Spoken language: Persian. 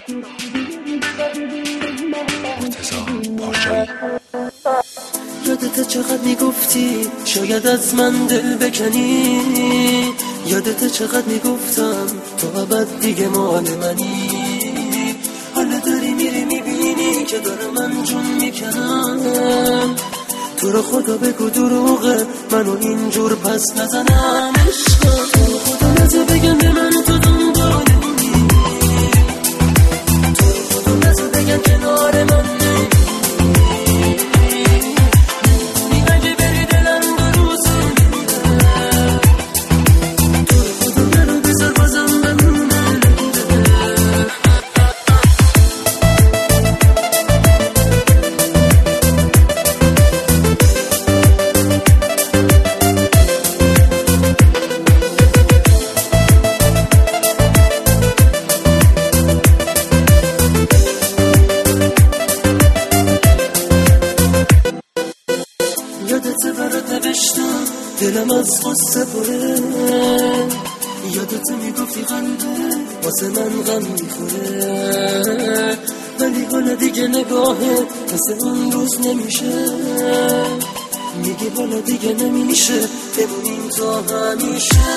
یادت چقدر میگفتی شاید از من دل بکنی، یادت چقدر میگفتم تو ابد دیگه مال منی. حالا داری میری میبینی که داره من جون میکنم، تو رو خدا بگو دروغه منو اینجور پس نزنم. عشقم تو رو خدا نزه بگم به من تو دنبالمی، تو رو خدا نزه بگم کنار من یادت برات نوشتم دلم از غصه پره، یادت میگفتی قلبه واسه من غم میخوره، ولی حالا دیگه نگاهه مثل اون روز نمیشه، میگی حالا دیگه نمیشه بمونیم تا همیشه.